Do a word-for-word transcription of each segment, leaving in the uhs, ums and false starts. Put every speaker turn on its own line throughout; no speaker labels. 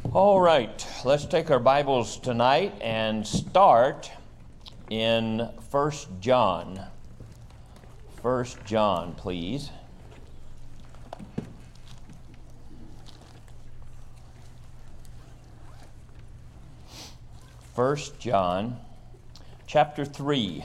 All right, let's take our Bibles tonight and start in First John. First John, please. First John, chapter three.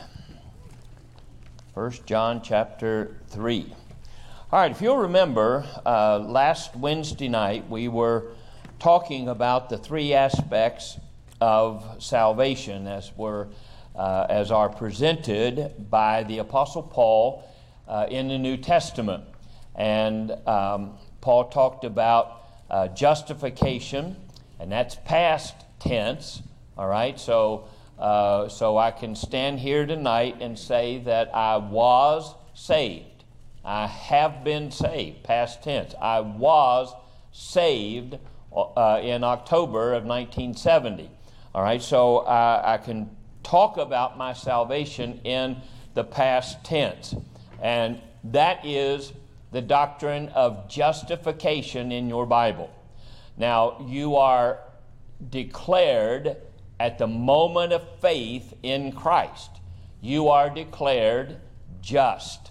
First John, chapter three. All right, if you'll remember, uh, last Wednesday night we were talking about the three aspects of salvation as were uh, as are presented by the Apostle Paul uh, in the New Testament. And um, Paul talked about uh, justification, and that's past tense. All right, so uh, so I can stand here tonight and say that I was saved. I have been saved, past tense. I was saved Uh, in October of nineteen seventy. All right, so uh, I can talk about my salvation in the past tense. And that is the doctrine of justification in your Bible. Now, you are declared at the moment of faith in Christ. You are declared just.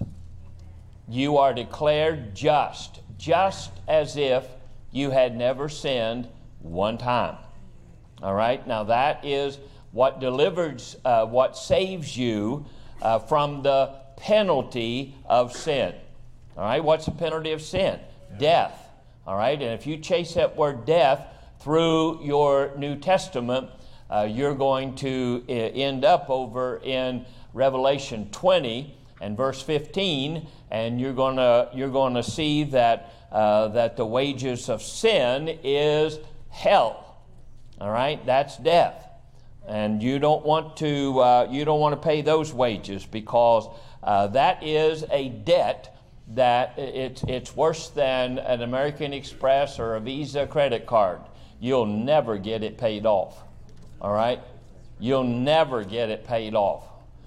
You are declared just, just as if you had never sinned one time. All right? Now that is what delivers, uh, what saves you uh, from the penalty of sin. All right? What's the penalty of sin? Death. All right? And if you chase that word death through your New Testament, uh, you're going to uh, end up over in Revelation twenty and verse fifteen, and you're going to you're going to see that Uh, that the wages of sin is hell. All right, that's death, and you don't want to uh, you don't want to pay those wages because uh, that is a debt that it's it's worse than an American Express or a Visa credit card. You'll never get it paid off. All right, you'll never get it paid off.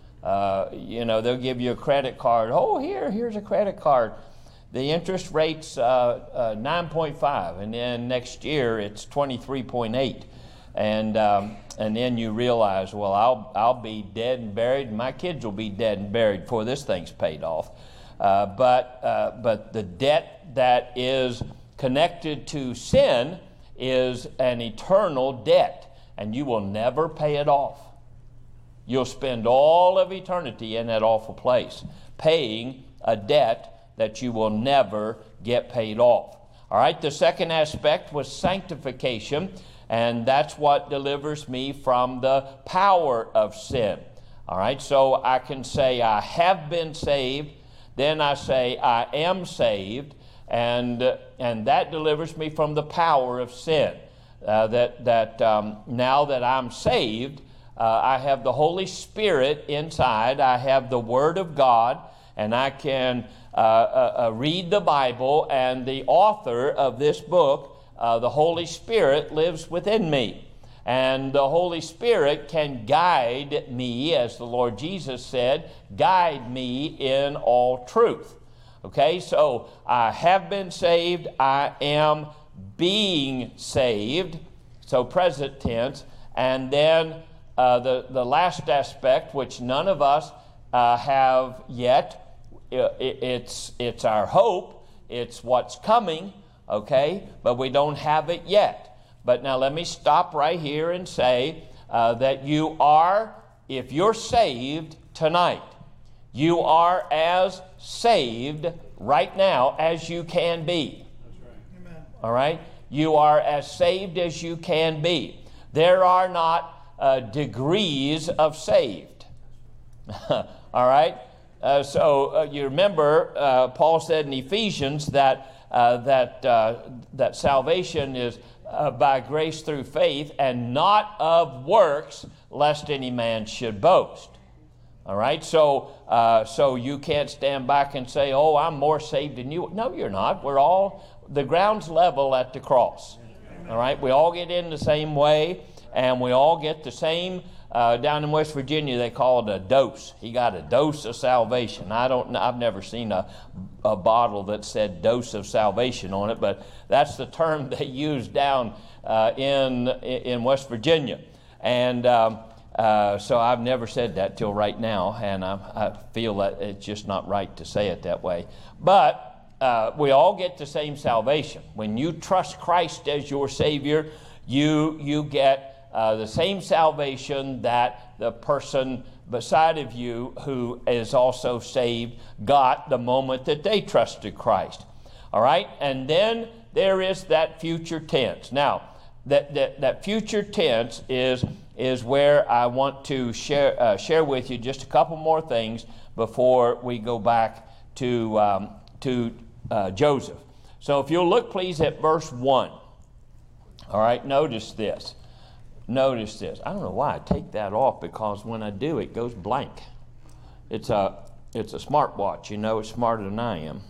Uh, you know, they'll give you a credit card. Oh, here, here's a credit card. The interest rate's uh, uh, nine point five, and then next year it's twenty-three point eight, and um, and then you realize, well, I'll I'll be dead and buried, and my kids will be dead and buried before this thing's paid off. Uh, but uh, but the debt that is connected to sin is an eternal debt, and you will never pay it off. You'll spend all of eternity in that awful place, paying a debt that you will never get paid off. All right, the second aspect was sanctification, and that's what delivers me from the power of sin. All right, so I can say I have been saved, then I say I am saved, and uh, and that delivers me from the power of sin. Uh, that that um, now that I'm saved, uh, I have the Holy Spirit inside. I have the Word of God, and I can Uh, uh, uh, read the Bible, and the author of this book, uh, the Holy Spirit, lives within me. And the Holy Spirit can guide me, as the Lord Jesus said, guide me in all truth. Okay, so I have been saved, I am being saved, so present tense. And then uh, the, the last aspect, which none of us uh, have yet, It's it's our hope, it's what's coming, okay, but we don't have it yet. But now let me stop right here and say uh, that you are, if you're saved tonight, you are as saved right now as you can be. That's right. Amen. All right? You are as saved as you can be. There are not uh, degrees of saved. All right? Uh, so uh, you remember uh, Paul said in Ephesians that uh, that uh, that salvation is uh, by grace through faith, and not of works, lest any man should boast. All right, so uh, so you can't stand back and say, "Oh, I'm more saved than you." No, you're not. We're all the ground's level at the cross. All right, we all get in the same way, and we all get the same. Uh, down in West Virginia, they call it a dose. He got a dose of salvation. I don't. I've never seen a, a bottle that said "dose of salvation" on it, but that's the term they use down uh, in in West Virginia, and um, uh, so I've never said that till right now, and I, I feel that it's just not right to say it that way. But uh, we all get the same salvation. When you trust Christ as your Savior, you you get uh, the same salvation that the person beside of you who is also saved got the moment that they trusted Christ. All right? And then there is that future tense. Now, that that, that future tense is, is where I want to share, uh, share with you just a couple more things before we go back to, um, to uh, Joseph. So if you'll look, please, at verse one. All right? Notice this. Notice this. I don't know why I take that off, because when I do, it goes blank. It's a it's a smartwatch. You know, it's smarter than I am.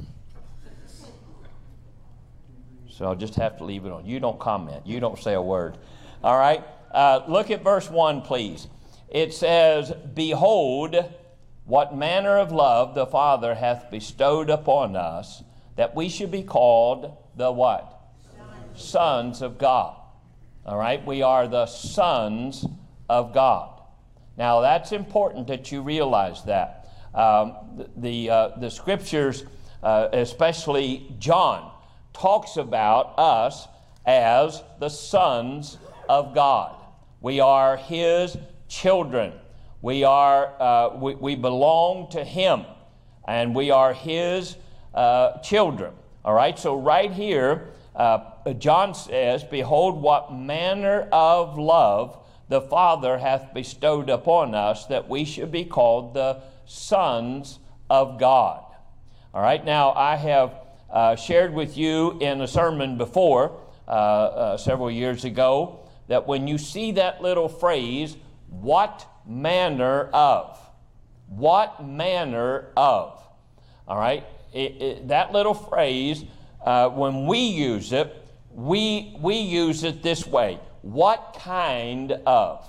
So I'll just have to leave it on. You don't comment. You don't say a word. All right? Uh, look at verse one, please. It says, "Behold, what manner of love the Father hath bestowed upon us, that we should be called the" what? Sons, Sons of God. All right, we are the sons of God. Now, that's important that you realize that. Um, the the, uh, the scriptures, uh, especially John, talks about us as the sons of God. We are His children. We are uh, we, we belong to Him, and we are His uh, children. All right, so right here, Uh, John says, "Behold, what manner of love the Father hath bestowed upon us, that we should be called the sons of God." All right, now I have uh, shared with you in a sermon before, uh, uh, several years ago, that when you see that little phrase, "what manner of," what manner of, all right, it, it, that little phrase, Uh, when we use it, we we use it this way: what kind of?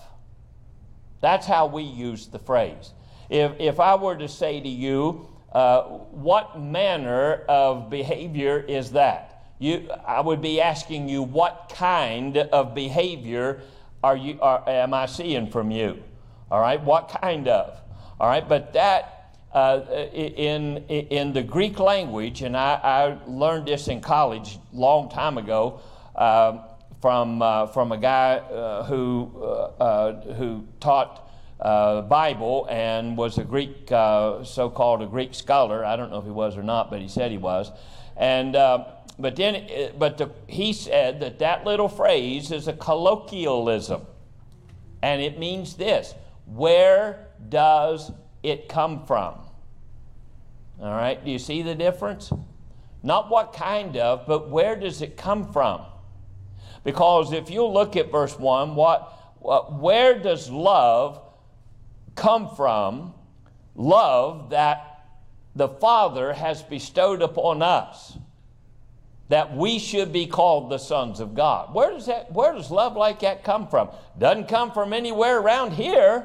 That's how we use the phrase. If if I were to say to you, uh, what manner of behavior is that? You, I would be asking you, what kind of behavior are you? Are, am I seeing from you? All right, what kind of? All right, but that. Uh, in in the Greek language, and I, I learned this in college a long time ago uh, from uh, from a guy uh, who uh, uh, who taught uh, Bible and was a Greek, uh, so-called a Greek scholar. I don't know if he was or not, but he said he was. And uh, but then, but the, he said that that little phrase is a colloquialism, and it means this: where does it come from? All right, do you see the difference? Not what kind of, but where does it come from? Because if you look at verse one, what, what where does love come from? Love that the Father has bestowed upon us, that we should be called the sons of God. Where does that where does love like that come from? Doesn't come from anywhere around here.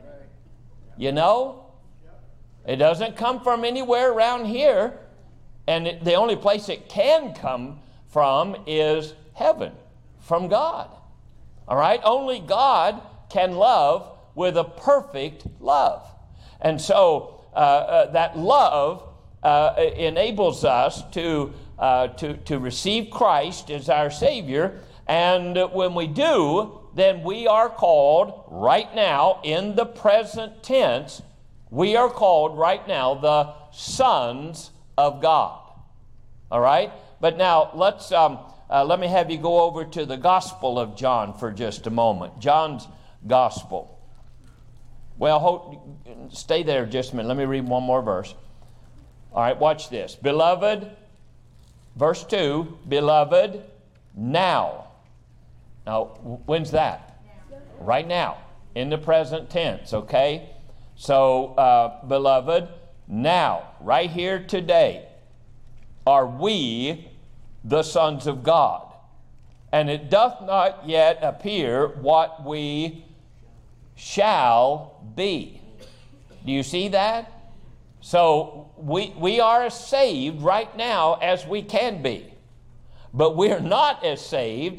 You know, it doesn't come from anywhere around here, and it, the only place it can come from is heaven, from God. All right? Only God can love with a perfect love. And so uh, uh, that love uh, enables us to, uh, to, to receive Christ as our Savior, and when we do, then we are called right now, in the present tense, we are called right now the sons of God. All right? But now let's um, uh, let me have you go over to the Gospel of John for just a moment. John's Gospel. Well, hold, stay there just a minute. Let me read one more verse. All right, watch this. Beloved, verse two, beloved, now. Now, when's that? Now. Right now, in the present tense, okay? So, uh, beloved, now, right here today, are we the sons of God. And it doth not yet appear what we shall be. Do you see that? So, we, we are as saved right now as we can be. But we're not as saved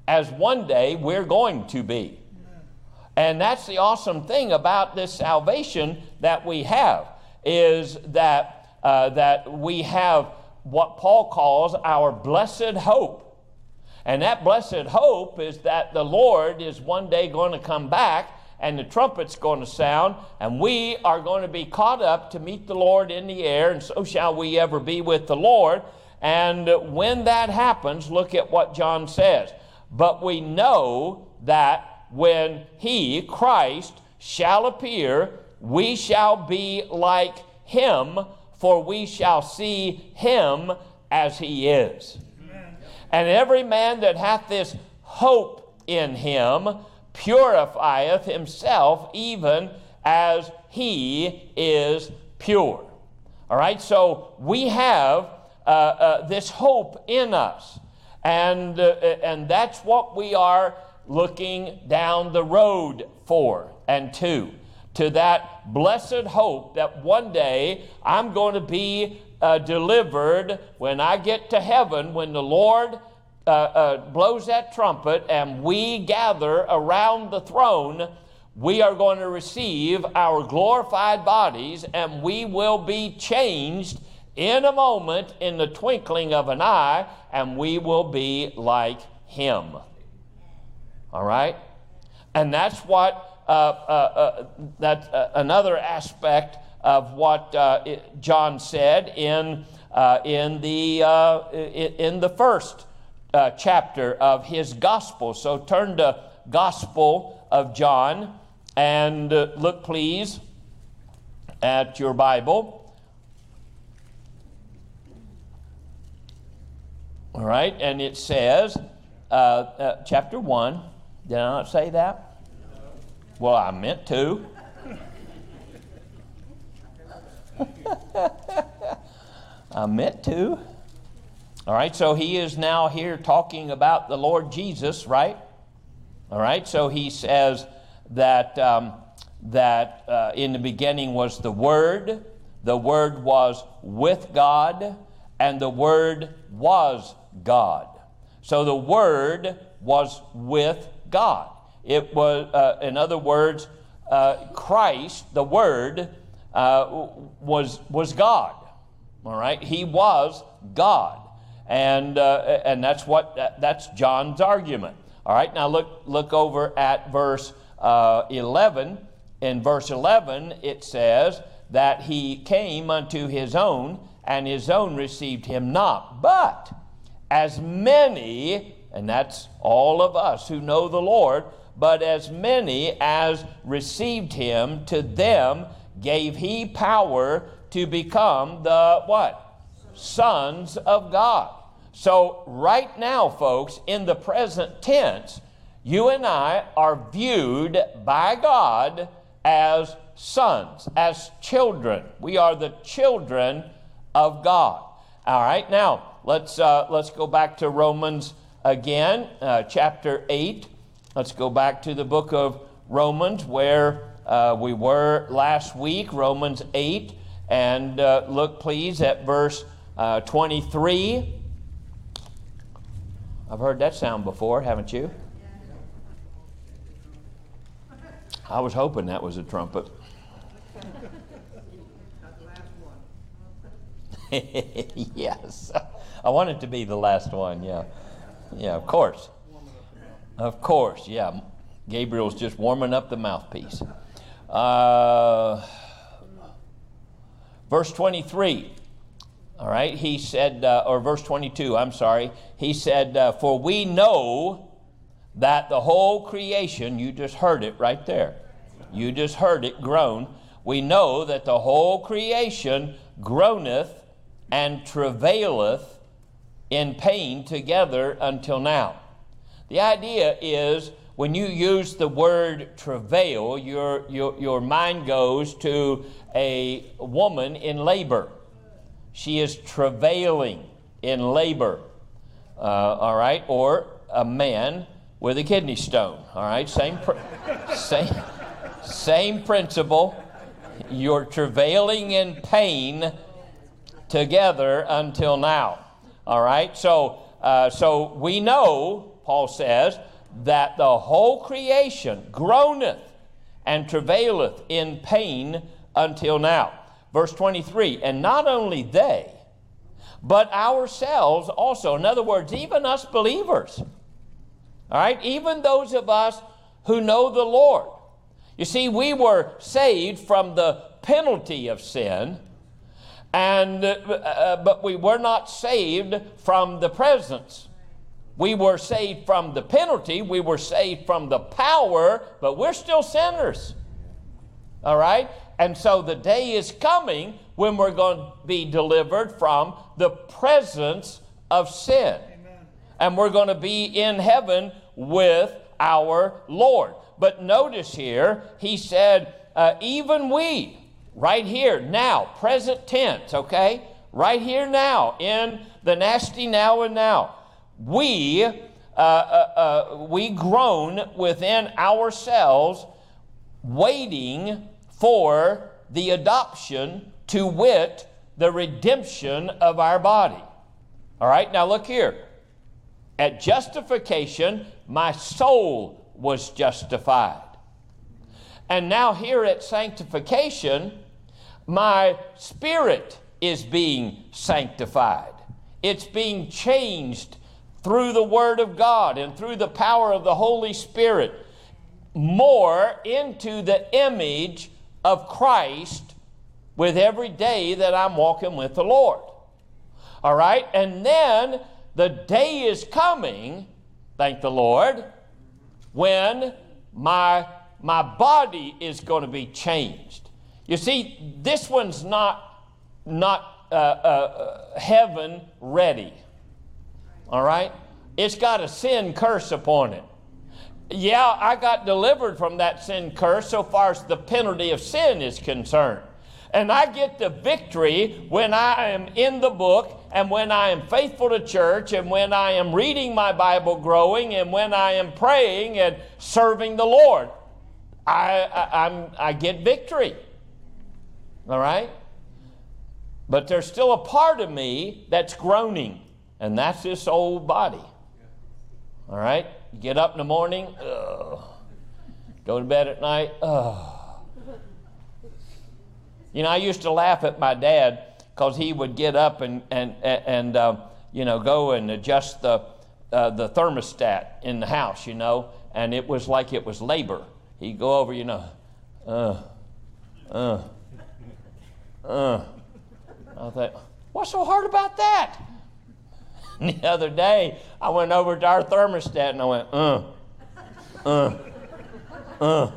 as one day we're going to be. And that's the awesome thing about this salvation that we have, is that, uh, that we have what Paul calls our blessed hope. And that blessed hope is that the Lord is one day going to come back, and the trumpet's going to sound, and we are going to be caught up to meet the Lord in the air, and so shall we ever be with the Lord. And when that happens, look at what John says. But we know that when he, Christ, shall appear, we shall be like him, for we shall see him as he is. Amen. And every man that hath this hope in him purifieth himself, even as he is pure. All right, so we have uh, uh, this hope in us, and uh, and that's what we are looking down the road for and to, to that blessed hope that one day I'm going to be uh, delivered when I get to heaven, when the Lord uh, uh, blows that trumpet and we gather around the throne. We are going to receive our glorified bodies, and we will be changed in a moment, in the twinkling of an eye, and we will be like him. All right? And that's what, uh, uh, uh, that's uh, another aspect of what uh, it, John said in, uh, in, the, uh, in the first uh, chapter of his gospel. So turn to Gospel of John and uh, look, please, at your Bible. All right, and it says, uh, uh, chapter one. Did I not say that? Well, I meant to. I meant to. All right, so he is now here talking about the Lord Jesus, right? All right, so he says that, um, that uh, in the beginning was the Word, the Word was with God, and the Word was God. So the Word was with God. It was, uh, in other words, uh, Christ, the Word, uh, was was God. All right, He was God, and uh, and that's what that's John's argument. All right, now look look over at verse uh, eleven. In verse eleven, it says that He came unto His own, and His own received Him not. But as many, and that's all of us who know the Lord, but as many as received him, to them gave he power to become the what? Sons of God. So right now, folks, in the present tense, you and I are viewed by God as sons, as children. We are the children of God. All right, now let's uh, let's go back to Romans again, uh, chapter eight. Let's go back to the book of Romans, where uh, we were last week, Romans eight, and uh, look, please, at verse uh, twenty-three. I've heard that sound before, haven't you? I was hoping that was a trumpet. Yes, I want it to be the last one. Yeah, yeah, of course, of course. Yeah, Gabriel's just warming up the mouthpiece. Uh, verse twenty-three. All right, he said, uh, or verse twenty-two. I'm sorry. He said, uh, "For we know that the whole creation," you just heard it right there. You just heard it groan. "We know that the whole creation groaneth and travaileth in pain together until now." The idea is, when you use the word travail, your, your, your mind goes to a woman in labor. She is travailing in labor, uh, all right? Or a man with a kidney stone, all right? Same, pr- same, same principle. You're travailing in pain together until now. All right, so uh, so we know Paul says, that the whole creation groaneth and travaileth in pain until now. Verse twenty-three, and not only they, but ourselves also. In other words, even us believers. All right, even those of us who know the Lord. You see, we were saved from the penalty of sin, and uh, but we were not saved from the presence. We were saved from the penalty. We were saved from the power, but we're still sinners. All right? And so the day is coming when we're going to be delivered from the presence of sin. Amen. And we're going to be in heaven with our Lord. But notice here, he said, uh, even we, right here, now, present tense, okay? Right here now, in the nasty now and now, we, uh, uh, uh, we groan within ourselves, waiting for the adoption, to wit, the redemption of our body. All right, now look here. At justification, my soul was justified. And now here at sanctification, my spirit is being sanctified. It's being changed through the Word of God and through the power of the Holy Spirit more into the image of Christ with every day that I'm walking with the Lord. All right? And then the day is coming, thank the Lord, when my, my body is going to be changed. You see, this one's not, not uh, uh, heaven ready. All right? It's got a sin curse upon it. Yeah, I got delivered from that sin curse so far as the penalty of sin is concerned. And I get the victory when I am in the book, and when I am faithful to church, and when I am reading my Bible growing, and when I am praying and serving the Lord. I, I, I'm, I get victory. All right? But there's still a part of me that's groaning, and that's this old body. All right? You get up in the morning, ugh. Go to bed at night, ugh. You know, I used to laugh at my dad because he would get up and and and uh, you know go and adjust the uh, the thermostat in the house, you know, and it was like it was labor. He'd go over, you know, uh, uh, uh. I thought, what's so hard about that? And the other day, I went over to our thermostat and I went, uh, uh, uh.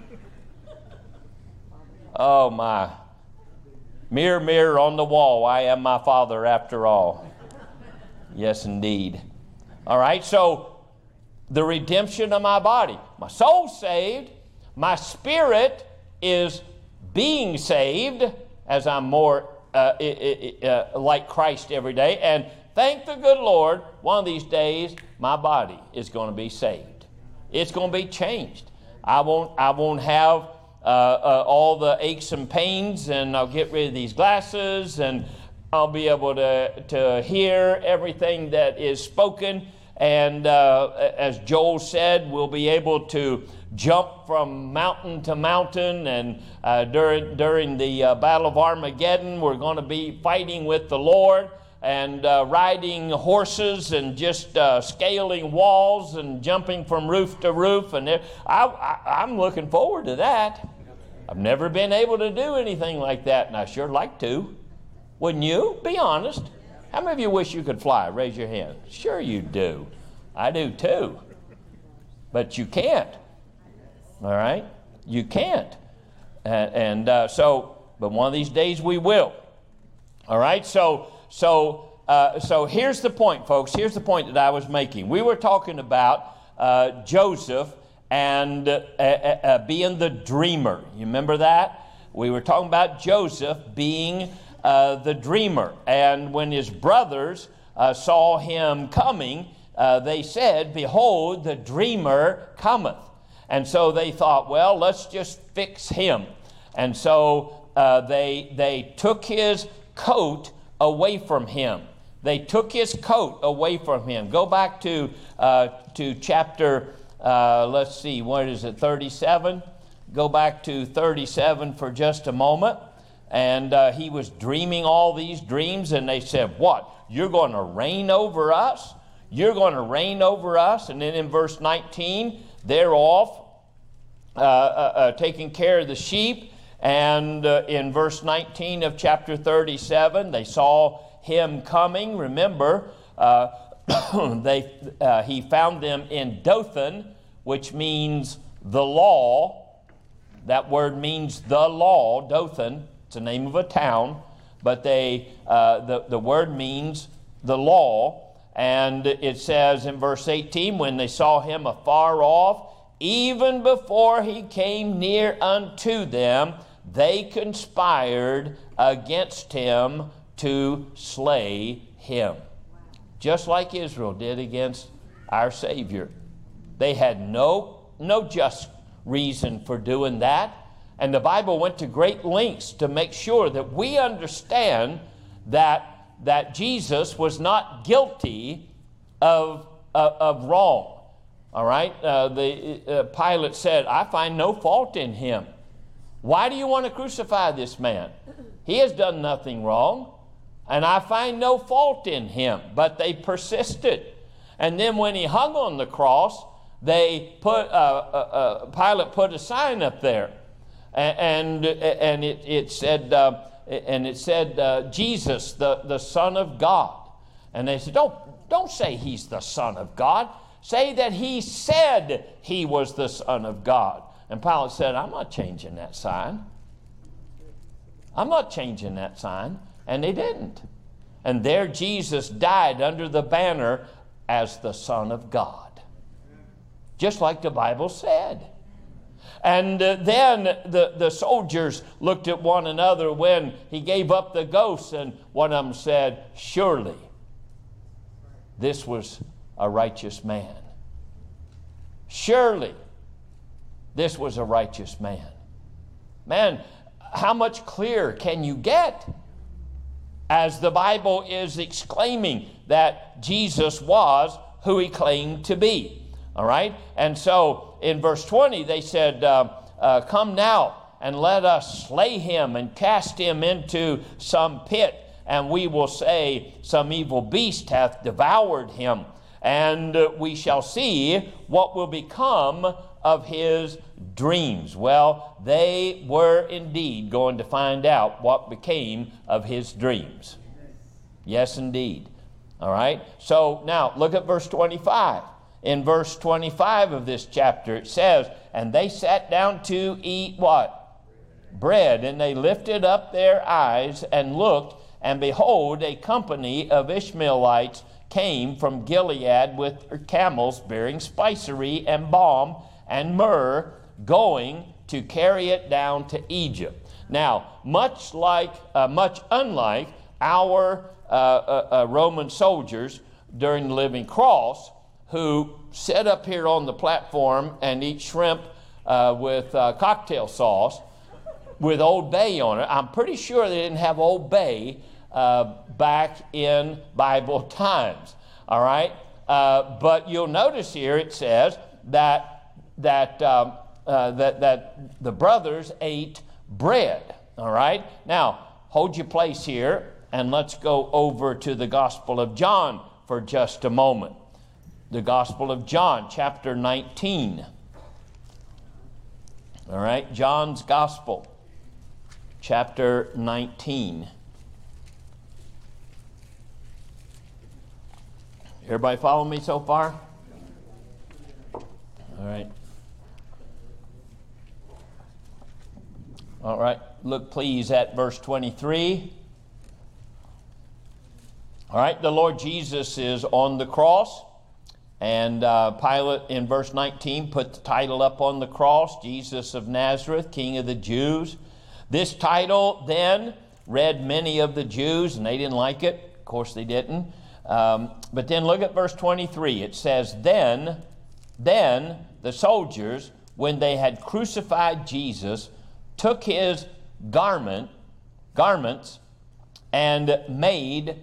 Oh my. Mirror, mirror on the wall, I am my father after all. Yes, indeed. All right, so the redemption of my body. My soul's saved. My spirit is being saved as I'm more uh, uh, like Christ every day. And thank the good Lord, one of these days, my body is going to be saved. It's going to be changed. I won't, I won't have Uh, uh, all the aches and pains, and I'll get rid of these glasses, and I'll be able to, to hear everything that is spoken. And uh, as Joel said, we'll be able to jump from mountain to mountain. And uh, during, during the uh, Battle of Armageddon, we're going to be fighting with the Lord and uh, riding horses and just uh, scaling walls and jumping from roof to roof. And I, I, I'm looking forward to that. I've never been able to do anything like that, and I sure like to. Wouldn't you? Be honest. How many of you wish you could fly? Raise your hand. Sure you do. I do too. But you can't. All right? You can't. And, and uh, so, but one of these days we will. All right? So, so, uh, so here's the point, folks. Here's the point that I was making. We were talking about uh, Joseph and uh, uh, uh, being the dreamer. You remember that? We were talking about Joseph being uh, the dreamer. And when his brothers uh, saw him coming, uh, they said, "Behold, the dreamer cometh." And so they thought, well, let's just fix him. And so uh, they, they took his coat away from him. they took his coat away from him. Go back to, uh, to chapter, uh, let's see, what is it, thirty-seven? Go back to thirty-seven for just a moment. And uh, he was dreaming all these dreams, and they said, what? You're going to reign over us? You're going to reign over us? And then in verse nineteen, they're off uh, uh, uh, taking care of the sheep. And uh, in verse nineteen of chapter thirty-seven, they saw him coming. Remember, uh, they uh, he found them in Dothan, which means the law. That word means the law, Dothan. It's the name of a town, but they uh, the, the word means the law. And it says in verse eighteen, when they saw him afar off, even before he came near unto them, they conspired against him to slay him. Just like Israel did against our Savior. They had no, no just reason for doing that. And the Bible went to great lengths to make sure that we understand that, that Jesus was not guilty of, of, of wrong. All right? Uh, the, uh, Pilate said, I find no fault in him. Why do you want to crucify this man? He has done nothing wrong, and I find no fault in him. But they persisted. And then when he hung on the cross, they put uh, uh, uh, Pilate put a sign up there. And and it, it said uh, and it said uh, Jesus, the, the Son of God. And they said, don't don't say he's the Son of God. Say that he said he was the Son of God. And Pilate said, I'm not changing that sign. I'm not changing that sign. And they didn't. And there Jesus died under the banner as the Son of God, just like the Bible said. And uh, then the, the soldiers looked at one another when he gave up the ghost, and one of them said, surely this was a righteous man. Surely this was a righteous man. Man, how much clearer can you get as the Bible is exclaiming that Jesus was who he claimed to be? All right? And so in verse twenty, they said, uh, uh, come now and let us slay him and cast him into some pit, and we will say some evil beast hath devoured him, and uh, we shall see what will become of his dreams. Well, they were indeed going to find out what became of his dreams. Yes, indeed. All right? So now look at verse twenty-five. In verse twenty-five of this chapter, it says, and they sat down to eat what? Bread. And they lifted up their eyes and looked, and behold, a company of Ishmaelites came from Gilead with camels bearing spicery and balm and myrrh, going to carry it down to Egypt. Now, much like, uh, much unlike our uh, uh, uh, Roman soldiers during the living cross, who sit up here on the platform and eat shrimp uh, with uh, cocktail sauce with Old Bay on it. I'm pretty sure they didn't have Old Bay uh, back in Bible times. All right? Uh, but you'll notice here it says that that um, uh, that that the brothers ate bread. All right? Now, hold your place here, and let's go over to the Gospel of John for just a moment. The Gospel of John, chapter nineteen. All right, John's Gospel, chapter nineteen. Everybody follow me so far? All right. All right, look please at verse twenty-three. All right, the Lord Jesus is on the cross. And uh, Pilate, in verse nineteen, put the title up on the cross, Jesus of Nazareth, King of the Jews. This title then read many of the Jews, and they didn't like it. Of course they didn't. Um, but then look at verse twenty-three. It says, Then, then the soldiers, when they had crucified Jesus, took his garment, garments and made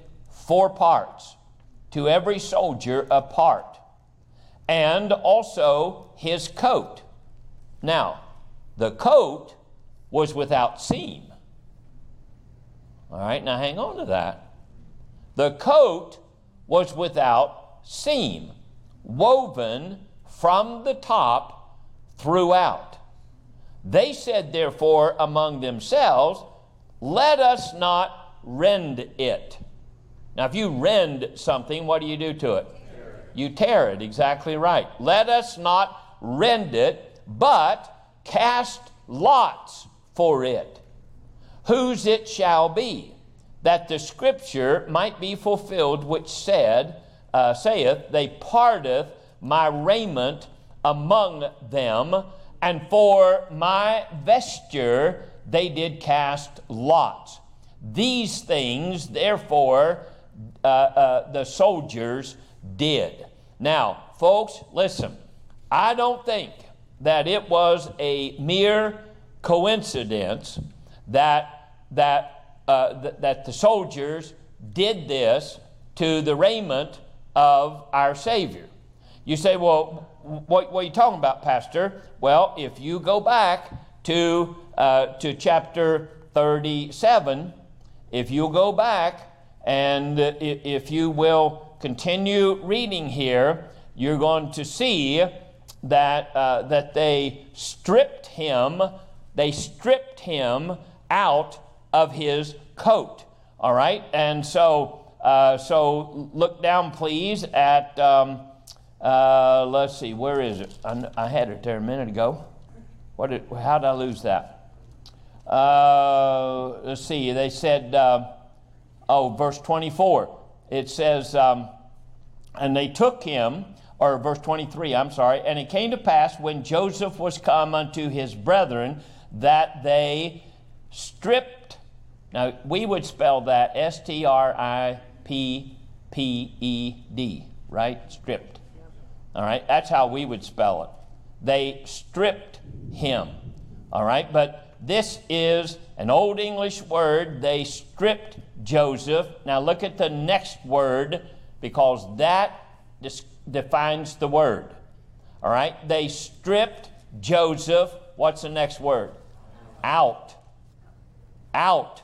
four parts, to every soldier a part, and also his coat. Now, the coat was without seam. All right, now hang on to that. The coat was without seam, woven from the top throughout. They said, therefore, among themselves, let us not rend it. Now, if you rend something, what do you do to it? Tear it. You tear it, exactly right. Let us not rend it, but cast lots for it, whose it shall be, that the scripture might be fulfilled, which said, uh, saith, they parteth my raiment among them, and for my vesture they did cast lots. These things, therefore, uh, uh, the soldiers did. Now, folks, listen. I don't think that it was a mere coincidence that that uh, th- that the soldiers did this to the raiment of our Savior. You say, well, what, what are you talking about, Pastor? Well, if you go back to uh, to chapter thirty-seven, if you go back and uh, if you will continue reading here, you're going to see that uh, that they stripped him, they stripped him out of his coat. All right, and so uh, so look down, please, at. Um, Uh, let's see, where is it? I, I had it there a minute ago. What did? How did I lose that? Uh, let's see. They said, uh, oh, verse twenty-four. It says, um, and they took him, or verse twenty-three, I'm sorry. And it came to pass when Joseph was come unto his brethren that they stripped. Now, we would spell that S T R I P P E D, right? Stripped. All right, that's how we would spell it. They stripped him. All right, but this is an Old English word. They stripped Joseph. Now look at the next word, because that dis- defines the word. All right, they stripped Joseph. What's the next word? Out. Out.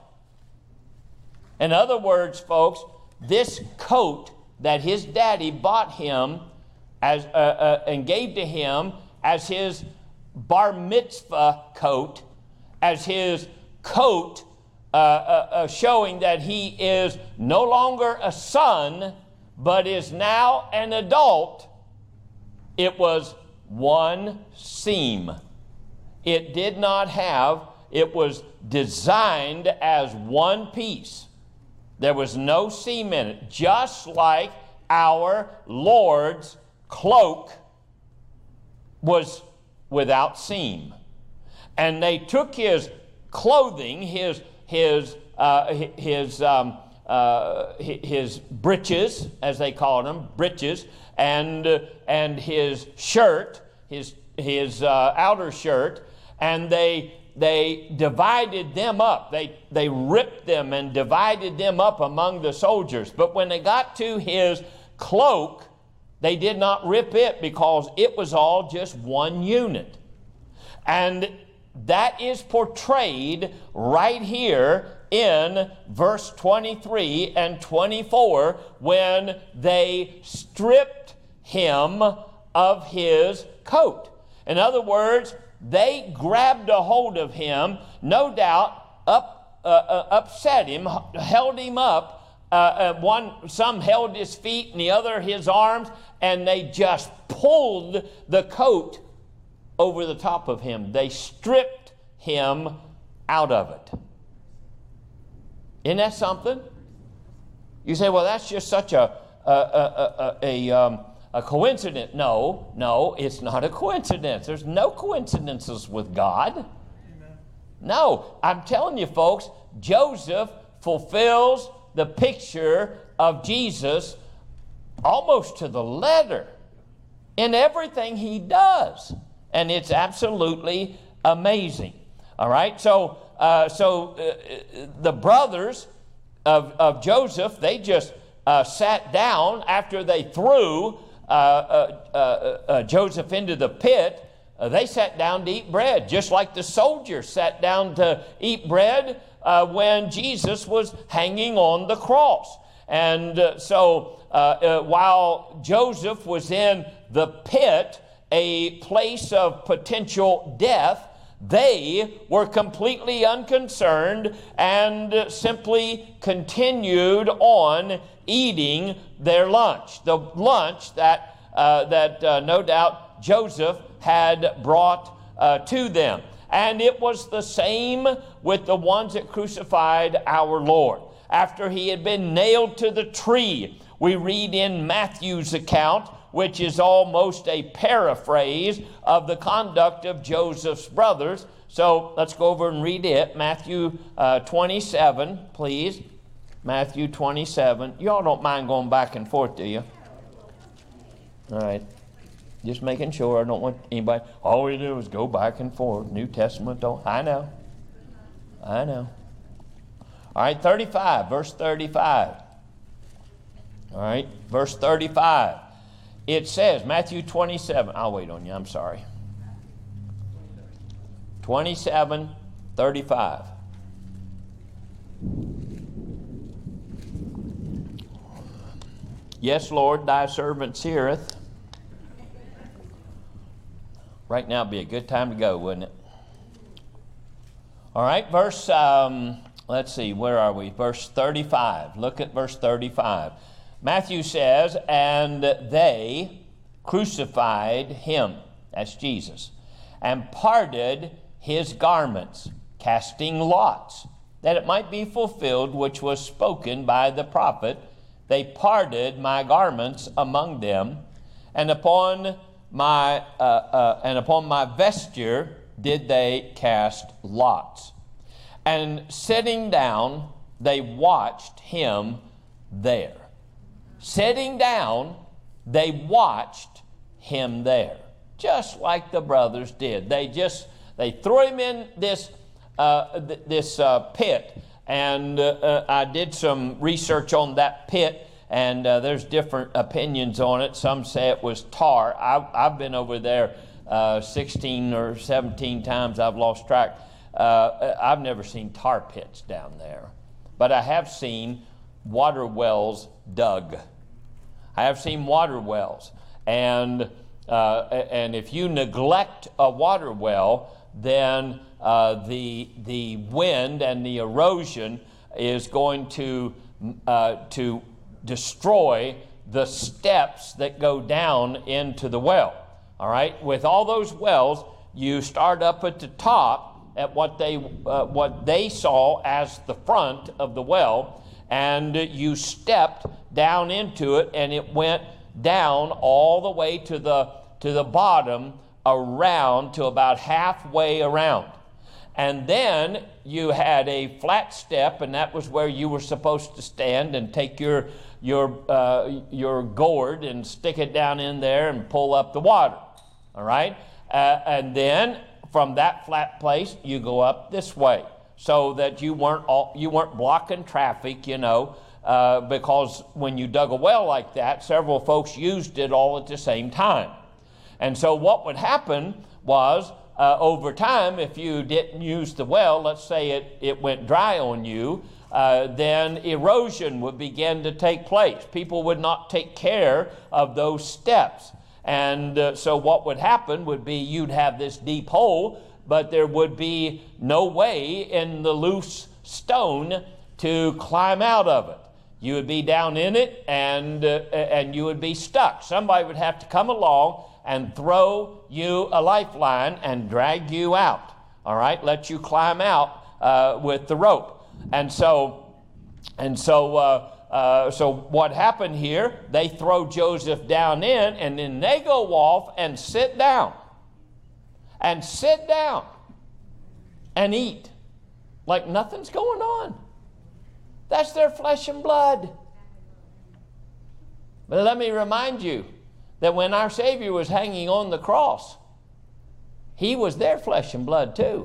In other words, folks, this coat that his daddy bought him as uh, uh, and gave to him as his bar mitzvah coat, as his coat uh, uh, uh, showing that he is no longer a son, but is now an adult, it was one seam. It did not have, it was designed as one piece. There was no seam in it, just like our Lord's cloak was without seam. And they took his clothing, his his uh, his um, uh, his breeches, as they called them, breeches, and uh, and his shirt, his his uh, outer shirt, and they they divided them up. They they ripped them and divided them up among the soldiers. But when they got to his cloak, they did not rip it, because it was all just one unit. And that is portrayed right here in verse twenty-three and twenty-four, when they stripped him of his coat. In other words, they grabbed a hold of him, no doubt up, uh, uh, upset him, held him up. Uh, uh, one, some held his feet and the other his arms, and they just pulled the coat over the top of him. They stripped him out of it. Isn't that something? You say, well, that's just such a a, a, a, a, um, a coincidence. No, no, it's not a coincidence. There's no coincidences with God. Amen. No, I'm telling you, folks, Joseph fulfills the picture of Jesus almost to the letter in everything he does. And it's absolutely amazing. All right, so uh, so uh, the brothers of, of Joseph, they just uh, sat down after they threw uh, uh, uh, uh, Joseph into the pit. Uh, they sat down to eat bread, just like the soldiers sat down to eat bread uh, when Jesus was hanging on the cross. And uh, so uh, uh, while Joseph was in the pit, a place of potential death, they were completely unconcerned and simply continued on eating their lunch. The lunch that, uh, that uh, no doubt Joseph had brought uh, to them. And it was the same with the ones that crucified our Lord. After he had been nailed to the tree, we read in Matthew's account, which is almost a paraphrase of the conduct of Joseph's brothers. So let's go over and read it. Matthew uh, twenty-seven, please. Matthew twenty-seven. Y'all don't mind going back and forth, do you? All right. Just making sure. I don't want anybody, all we do is go back and forth. New Testament don't. I know. I know. All right, thirty-five, verse thirty-five. All right, verse thirty-five. It says, Matthew twenty-seven. I'll wait on you. I'm sorry. twenty-seven, thirty-five. Yes, Lord, thy servant heareth. Right now would be a good time to go, wouldn't it? All right, verse, um, let's see, where are we? Verse thirty-five. Look at verse thirty-five. Matthew says, and they crucified him, that's Jesus, and parted his garments, casting lots, that it might be fulfilled which was spoken by the prophet. They parted my garments among them, and upon my uh, uh, and upon my vesture did they cast lots. And sitting down, they watched him there. Sitting down, they watched him there, just like the brothers did. They just they threw him in this uh, th- this uh, pit, and uh, uh, I did some research on that pit. And uh, there's different opinions on it. Some say it was tar. I've, I've been over there uh, sixteen or seventeen times. I've lost track. Uh, I've never seen tar pits down there. But I have seen water wells dug. I have seen water wells. And, uh, and if you neglect a water well, then uh, the, the wind and the erosion is going to, uh, to destroy the steps that go down into the well. All right, with all those wells, you start up at the top at what they uh, what they saw as the front of the well, and you stepped down into it, and it went down all the way to the to the bottom, around to about halfway around. And then you had a flat step, and that was where you were supposed to stand and take your your uh, your gourd and stick it down in there and pull up the water. All right, uh, and then from that flat place you go up this way, so that you weren't all, you weren't blocking traffic, you know, uh, because when you dug a well like that, several folks used it all at the same time, and so what would happen was, Uh, over time, if you didn't use the well, let's say it, it went dry on you, uh, then erosion would begin to take place. People would not take care of those steps. And uh, so what would happen would be you'd have this deep hole, but there would be no way in the loose stone to climb out of it. You would be down in it, and, uh, and you would be stuck. Somebody would have to come along and throw you a lifeline and drag you out, all right, let you climb out uh, with the rope. And so, and so, uh, uh, so what happened here, they throw Joseph down in, and then they go off and sit down, and sit down, and eat, like nothing's going on. That's their flesh and blood. But let me remind you, that when our Savior was hanging on the cross, he was their flesh and blood too.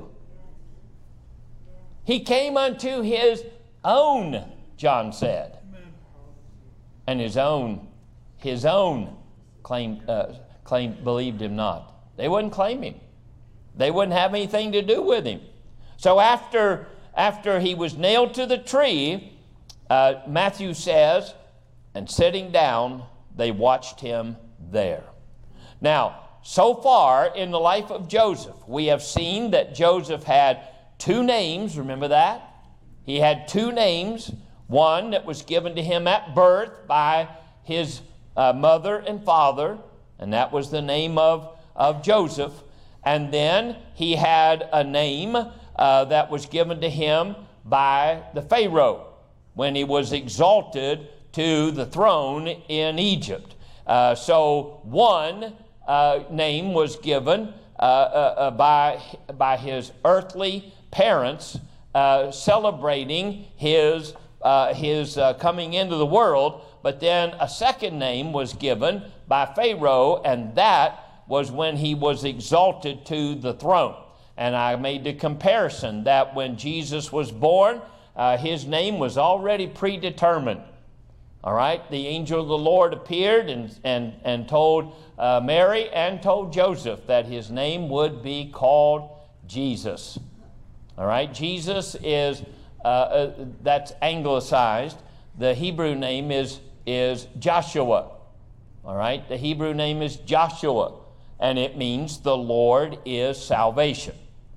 He came unto his own, John said. and his own, his own claimed, uh, claimed, believed him not. They wouldn't claim him. They wouldn't have anything to do with him. So after, after he was nailed to the tree, uh, Matthew says, and sitting down, they watched him there. Now, so far in the life of Joseph, we have seen that Joseph had two names. Remember that? He had two names. One that was given to him at birth by his uh, mother and father, and that was the name of, of Joseph. And then he had a name uh, that was given to him by the Pharaoh when he was exalted to the throne in Egypt. Uh, so one uh, name was given uh, uh, uh, by, by his earthly parents, uh, celebrating his, uh, his uh, coming into the world. But then a second name was given by Pharaoh, and that was when he was exalted to the throne. And I made the comparison that when Jesus was born, uh, his name was already predetermined. All right, the angel of the Lord appeared and, and, and told uh, Mary and told Joseph that his name would be called Jesus. All right, Jesus is, uh, uh, that's anglicized. The Hebrew name is, is Joshua. All right, the Hebrew name is Joshua, and it means the Lord is salvation.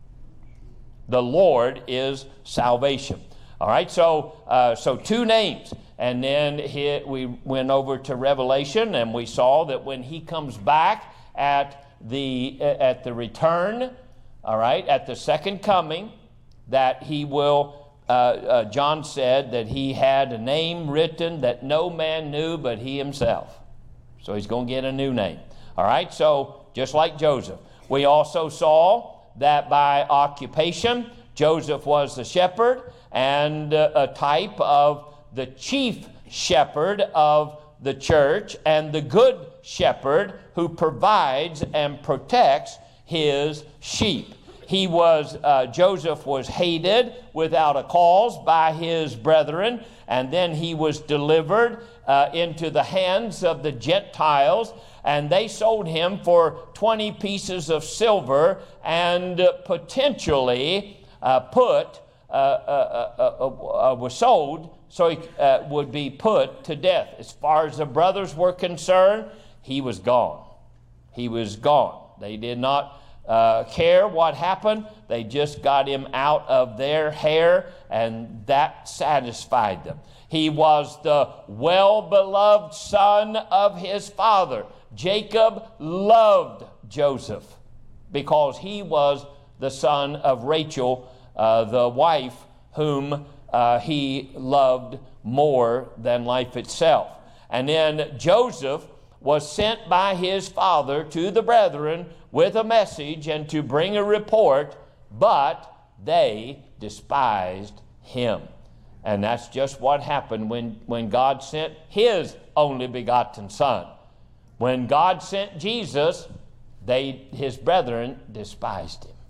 The Lord is salvation. All right, so uh, so two names. And then he, we went over to Revelation, and we saw that when he comes back at the at the return, all right, at the second coming, that he will, uh, uh, John said that he had a name written that no man knew but he himself. So he's going to get a new name. All right, so just like Joseph. We also saw that by occupation, Joseph was the shepherd and uh, a type of the chief shepherd of the church and the good shepherd who provides and protects his sheep. He was, uh, Joseph was hated without a cause by his brethren, and then he was delivered uh, into the hands of the Gentiles, and they sold him for twenty pieces of silver and uh, potentially uh, put, uh, uh, uh, uh, uh, was sold so he uh, would be put to death. As far as the brothers were concerned, he was gone. He was gone. They did not uh, care what happened. They just got him out of their hair, and that satisfied them. He was the well-beloved son of his father. Jacob loved Joseph because he was the son of Rachel, uh, the wife whom uh, he loved more than life itself. And then Joseph was sent by his father to the brethren with a message and to bring a report, but they despised him. And that's just what happened when, when God sent his only begotten son. When God sent Jesus, they, his brethren despised him.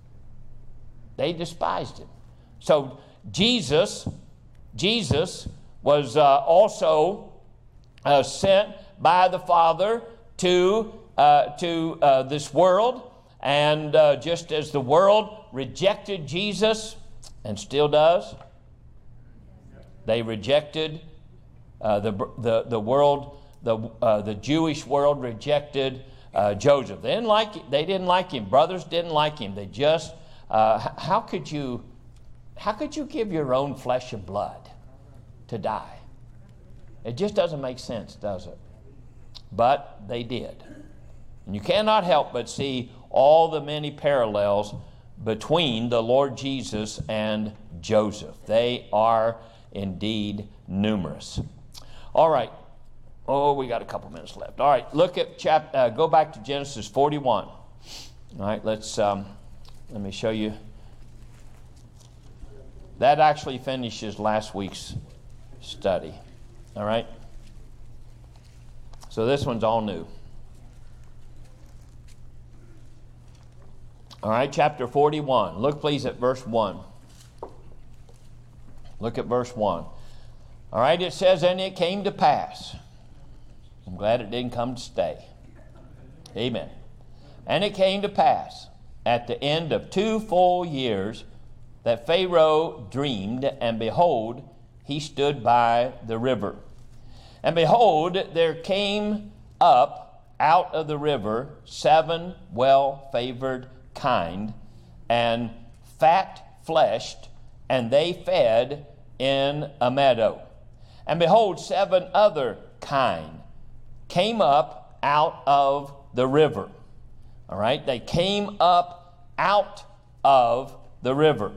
They despised him. So Jesus, Jesus was uh, also uh, sent by the Father to, uh, to uh, this world. And uh, just as the world rejected Jesus, and still does, they rejected uh, the, the, the world, the, uh, the Jewish world rejected uh, Joseph. They didn't like it. They didn't like him. Brothers didn't like him. They just, uh, how could you, how could you give your own flesh and blood to die? It just doesn't make sense, does it? But they did. And you cannot help but see all the many parallels between the Lord Jesus and Joseph. They are indeed numerous. All right. Oh, we got a couple minutes left. All right. Look at chap. Uh, go back to Genesis forty-one. All right. Let's. Um, let me show you. That actually finishes last week's study. All right. So this one's all new. All right. Chapter forty-one. Look, please, at verse one. Look at verse one. All right, it says, and it came to pass I'm glad it didn't come to stay. Amen. And it came to pass at the end of two full years that Pharaoh dreamed, and behold, he stood by the river. And behold, there came up out of the river seven well-favored kine, and fat-fleshed, and they fed in a meadow. And behold, seven other kine came up out of the river. All right, they came up out of the river.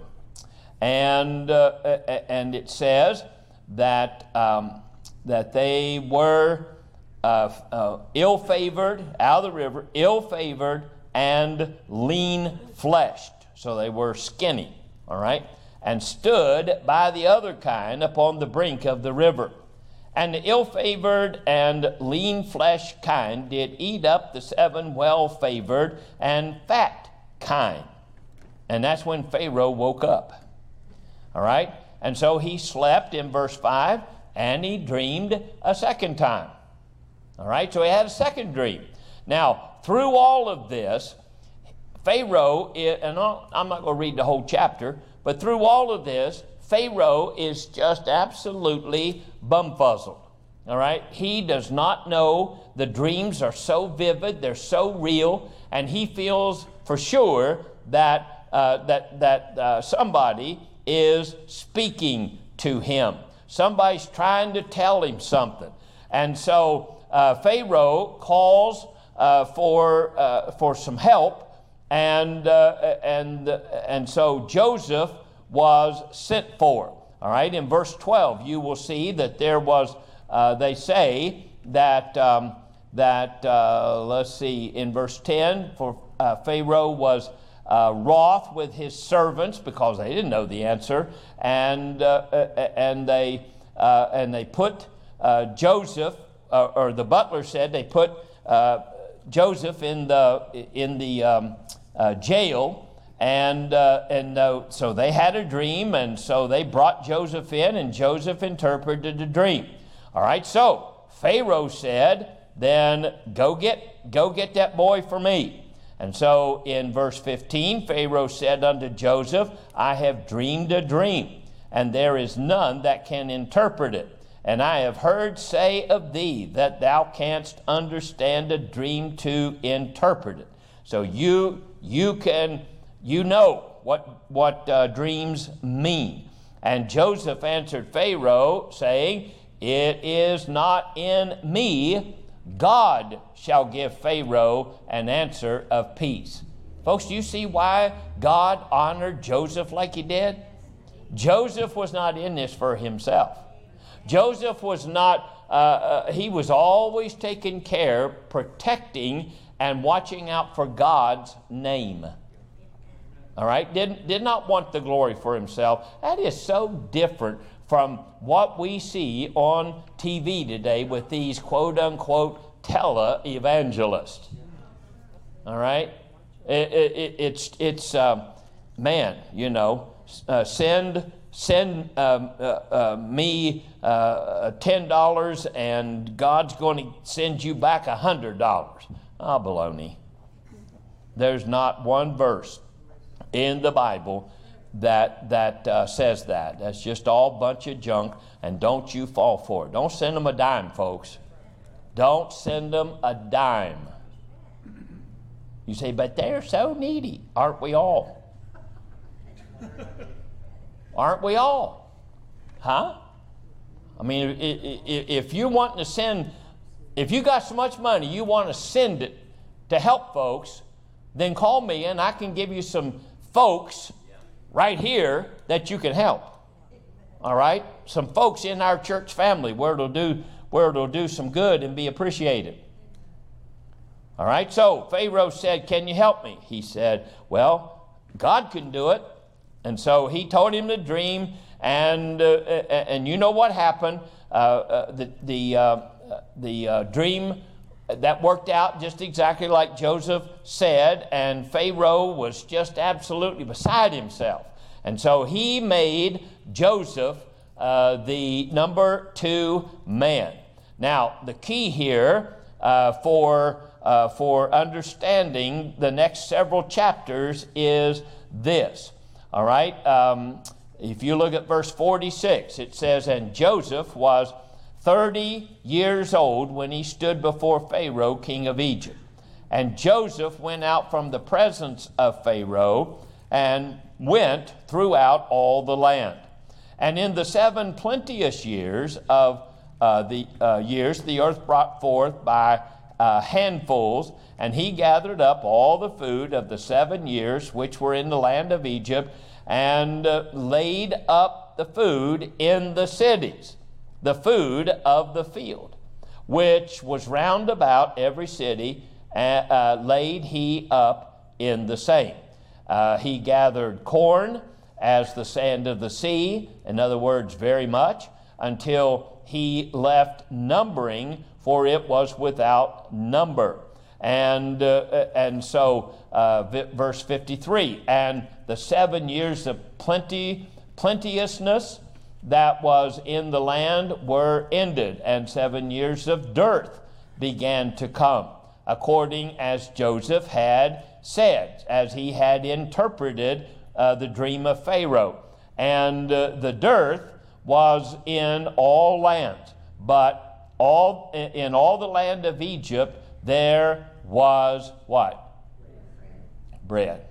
And uh, and it says that um, that they were uh, uh, ill-favored, out of the river, ill-favored and lean-fleshed. So they were skinny, all right, and stood by the other kind upon the brink of the river. And the ill-favored and lean-fleshed kind did eat up the seven well-favored and fat kind. And that's when Pharaoh woke up. All right? And so he slept in verse five, and he dreamed a second time. All right? So he had a second dream. Now, through all of this, Pharaoh, and I'm not going to read the whole chapter, but through all of this, Pharaoh is just absolutely bumfuzzled. All right? He does not know. The dreams are so vivid, they're so real, and he feels for sure that uh, that that uh, somebody is speaking to him. Somebody's trying to tell him something. And so uh, Pharaoh calls uh, for uh, for some help, and uh, and and so Joseph was sent for. All right, in verse twelve, you will see that there was, uh, they say that, um, that uh, let's see, in verse ten, for uh, Pharaoh was uh, wroth with his servants because they didn't know the answer, and uh, and they uh, and they put uh, Joseph, uh, or the butler said they put uh, Joseph in the in the um, uh, jail. And uh, and uh, so they had a dream, and so they brought Joseph in, and Joseph interpreted the dream. All right, so Pharaoh said, then go get go get that boy for me. And so in verse fifteen, Pharaoh said unto Joseph, I have dreamed a dream, and there is none that can interpret it. And I have heard say of thee that thou canst understand a dream to interpret it. So you you can... You know what, what uh, dreams mean. And Joseph answered Pharaoh, saying, it is not in me. God shall give Pharaoh an answer of peace. Folks, do you see why God honored Joseph like he did? Joseph was not in this for himself. Joseph was not, uh, uh, he was always taking care, protecting, and watching out for God's name. All right, did, did not want the glory for himself. That is so different from what we see on T V today with these quote-unquote tele-evangelists. All right, it, it, it's it's um, man, you know, uh, send send um, uh, uh, me uh, ten dollars, and God's going to send you back a hundred dollars. Ah, oh, baloney. There's not one verse in the Bible that that uh, says that. That's just all bunch of junk, and don't you fall for it. Don't send them a dime, folks. Don't send them a dime. You say, but they're so needy. Aren't we all? Aren't we all? Huh? I mean, if you're wanting to send, if you got so much money, you want to send it to help folks, then call me and I can give you some folks right here that you can help. All right? Some folks in our church family where it'll do where it'll do some good and be appreciated. All right? So Pharaoh said, can you help me? He said, well, God can do it. And so he told him the dream, and uh, and you know what happened. Uh, uh, the the uh, the uh, dream that worked out just exactly like Joseph said, and Pharaoh was just absolutely beside himself. And so he made Joseph uh, the number two man. Now, the key here uh, for, uh, for understanding the next several chapters is this. All right? Um, if you look at verse forty-six, it says, "And Joseph was thirty years old when he stood before Pharaoh, king of Egypt. And Joseph went out from the presence of Pharaoh and went throughout all the land. And in the seven plenteous years of uh, the uh, years, the earth brought forth by uh, handfuls, and he gathered up all the food of the seven years which were in the land of Egypt, and uh, laid up the food in the cities, the food of the field, which was round about every city, uh, uh, laid he up in the same. Uh, he gathered corn as the sand of the sea, in other words, very much, until he left numbering, for it was without number." And uh, and so, uh, verse fifty-three, "And the seven years of plenty, plenteousness that was in the land were ended, and seven years of dearth began to come, according as Joseph had said, as he had interpreted uh, the dream of Pharaoh. And uh, the dearth was in all lands, but all in all the land of Egypt there was what? Bread.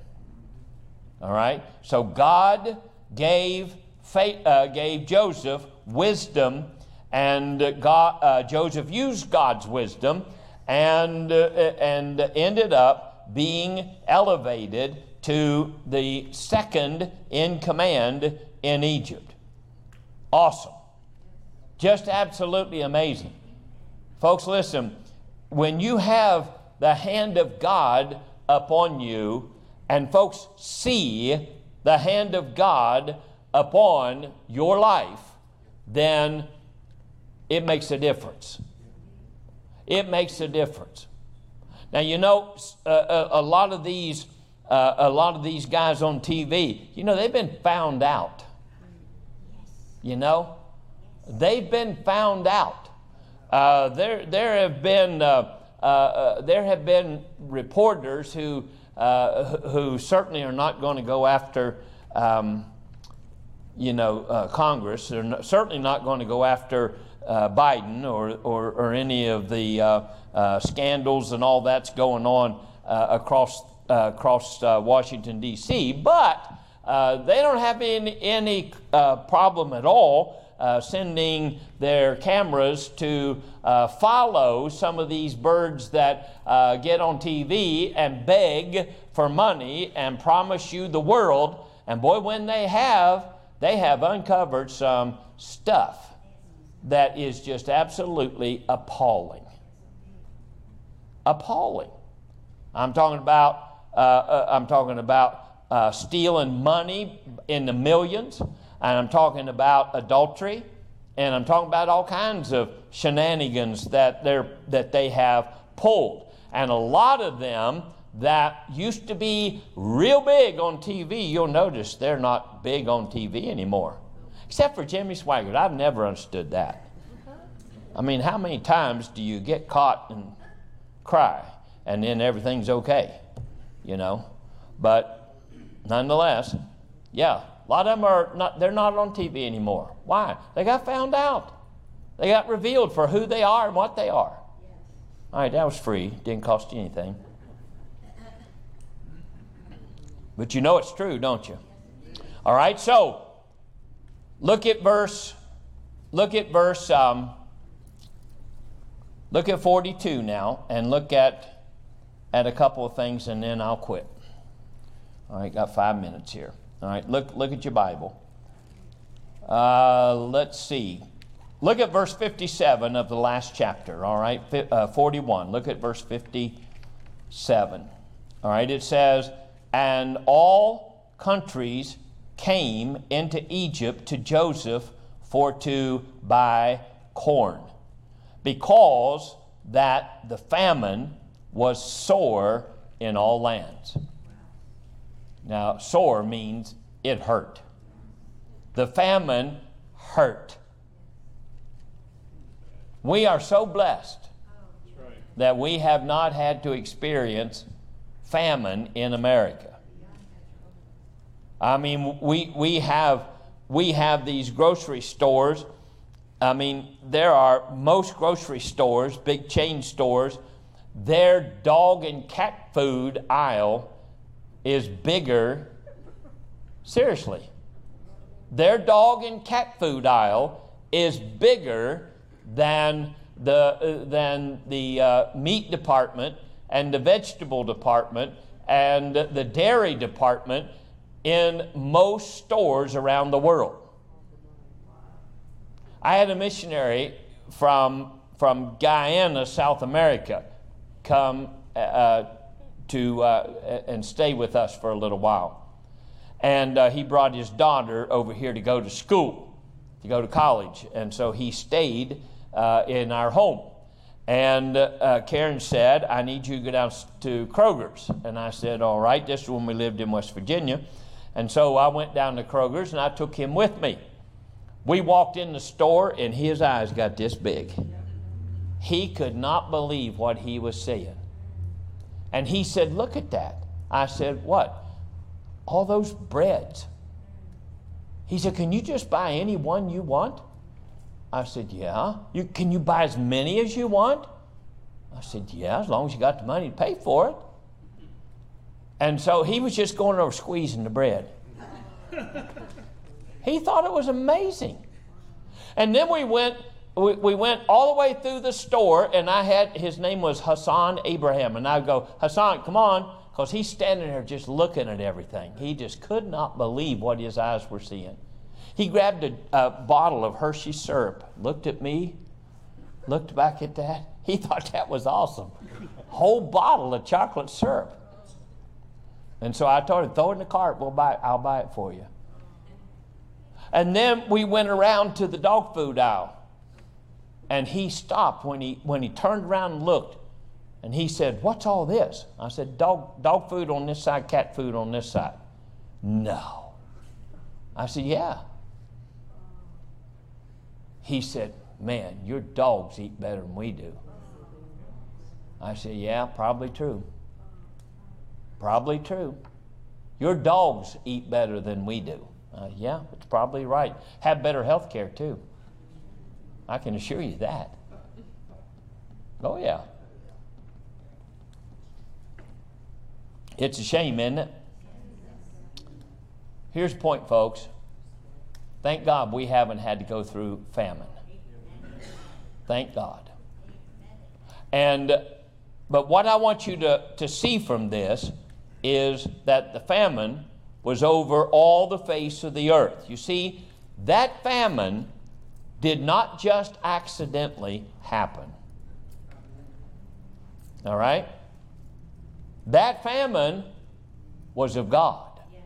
All right? So God gave uh, gave Joseph wisdom, and God, uh, Joseph used God's wisdom, and uh, and ended up being elevated to the second in command in Egypt. Awesome. Just absolutely amazing. Folks, listen, when you have the hand of God upon you, and folks see the hand of God upon your life, then it makes a difference. It makes a difference. Now, you know, a, a, a lot of these, uh, a lot of these guys on T V, you know, they've been found out. You know, they've been found out. Uh, there, there have been, uh, uh, uh, there have been reporters who, uh, who certainly are not going to go after, um, you know, uh, Congress. They're not, certainly not going to go after uh, Biden or, or, or any of the uh, uh, scandals and all that's going on uh, across uh, across uh, Washington D C. But uh, they don't have any any uh, problem at all Uh, sending their cameras to uh, follow some of these birds that uh, get on T V and beg for money and promise you the world. And boy, when they have, they have uncovered some stuff that is just absolutely appalling. Appalling. I'm talking about. Uh, uh, I'm talking about uh, stealing money in the millions. And I'm talking about adultery, and I'm talking about all kinds of shenanigans that they're that they have pulled. And a lot of them that used to be real big on T V, you'll notice they're not big on T V anymore. Except for Jimmy Swaggart. I've never understood that. I mean, how many times do you get caught and cry, and then everything's okay, you know? But nonetheless, yeah. A lot of them are not, they're not on T V anymore. Why? They got found out. They got revealed for who they are and what they are. All right, that was free. Didn't cost you anything. But you know it's true, don't you? All right, so look at verse, look at verse, um, look at forty-two now, and look at, at a couple of things, and then I'll quit. All right, got five minutes here. All right, look look at your Bible. Uh, let's see. Look at verse fifty-seven of the last chapter, all right? Uh, forty-one. Look at verse fifty-seven. All right, it says, "And all countries came into Egypt to Joseph for to buy corn, because that the famine was sore in all lands." Now, sore means it hurt. The famine hurt. We are so blessed that we have not had to experience famine in America. I mean, we we have we have these grocery stores. I mean, there are most grocery stores, big chain stores, their dog and cat food aisle is bigger. Seriously. Their dog and cat food aisle is bigger than the uh, than the uh, meat department and the vegetable department and the dairy department in most stores around the world. I had a missionary from from Guyana, South America, come uh, to uh, and stay with us for a little while, and uh, he brought his daughter over here to go to school, to go to college, and so he stayed uh, in our home. And uh, Karen said, "I need you to go down to Kroger's," and I said, "All right." This is when we lived in West Virginia, and so I went down to Kroger's and I took him with me. We walked in the store and his eyes got this big. He could not believe what he was seeing. And he said, "Look at that." I said, "What?" "All those breads." He said, "Can you just buy any one you want?" I said, "Yeah." You, "can you buy as many as you want?" I said, "Yeah, as long as you got the money to pay for it." And so he was just going over squeezing the bread. He thought it was amazing. And then we went we, we went all the way through the store, and I had, his name was Hassan Abraham, and I'd go, "Hassan, come on," because he's standing there just looking at everything. He just could not believe what his eyes were seeing. He grabbed a, a bottle of Hershey syrup, looked at me, looked back at that. He thought that was awesome. Whole bottle of chocolate syrup. And so I told him, "Throw it in the cart. We'll buy it. I'll buy it for you." And then we went around to the dog food aisle. And he stopped when he when he turned around and looked. And he said, "What's all this?" I said, dog, dog food on this side, cat food on this side." "No." I said, "Yeah." He said, "Man, your dogs eat better than we do." I said, "Yeah, probably true. Probably true. Your dogs eat better than we do." Uh, yeah, it's probably right. Have better health care, too. I can assure you that. Oh, yeah. It's a shame, isn't it? Here's the point, folks. Thank God we haven't had to go through famine. Thank God. And, but what I want you to, to see from this is that the famine was over all the face of the earth. You see, that famine did not just accidentally happen. All right? That famine was of God.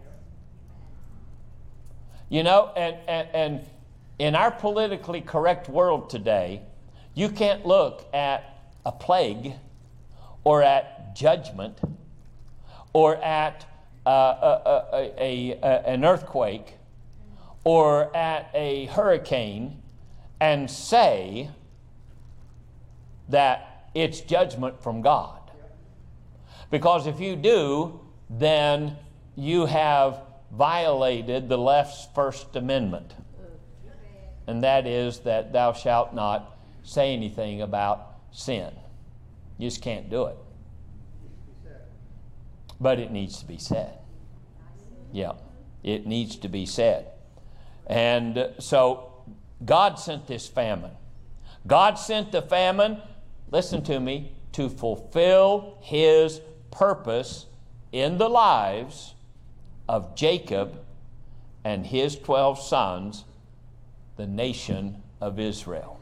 You know, and, and, and in our politically correct world today, you can't look at a plague or at judgment or at uh, a, a, a, a, an earthquake or at a hurricane and say that it's judgment from God. Because if you do, then you have violated the left's First Amendment. And that is that thou shalt not say anything about sin. You just can't do it. But it needs to be said. Yeah, it needs to be said. And so God sent this famine. God sent the famine, listen to me, to fulfill His purpose in the lives of Jacob and his twelve sons, the nation of Israel.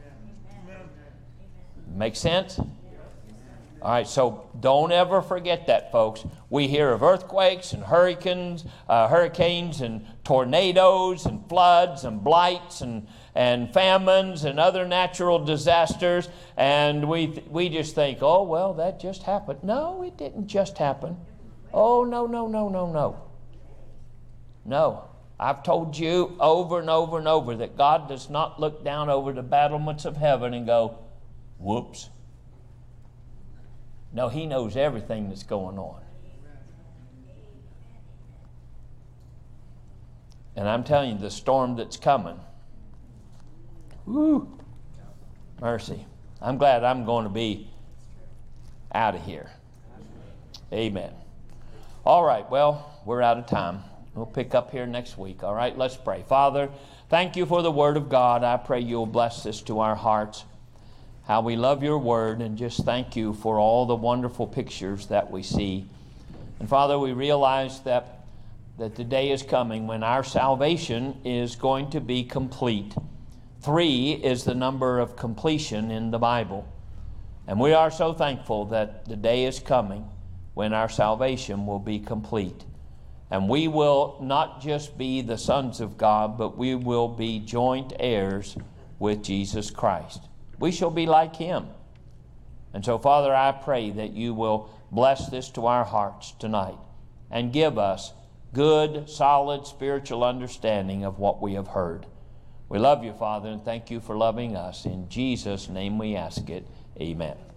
Make sense? All right, so don't ever forget that, folks. We hear of earthquakes and hurricanes, uh, hurricanes and tornadoes and floods and blights and, and famines and other natural disasters, and we th- we just think, oh, well, that just happened. No, it didn't just happen. Oh, no, no, no, no, no. No. I've told you over and over and over that God does not look down over the battlements of heaven and go, Whoops. No, He knows everything that's going on. And I'm telling you, the storm that's coming, whoo, mercy. I'm glad I'm going to be out of here. Amen. All right, well, we're out of time. We'll pick up here next week. All right, let's pray. Father, thank you for the Word of God. I pray you'll bless this to our hearts. How we love your Word, and just thank you for all the wonderful pictures that we see. And Father, we realize that that the day is coming when our salvation is going to be complete. Three is the number of completion in the Bible. And we are so thankful that the day is coming when our salvation will be complete. And we will not just be the sons of God, but we will be joint heirs with Jesus Christ. We shall be like Him. And so, Father, I pray that you will bless this to our hearts tonight and give us good, solid spiritual understanding of what we have heard. We love you, Father, and thank you for loving us. In Jesus' name we ask it. Amen.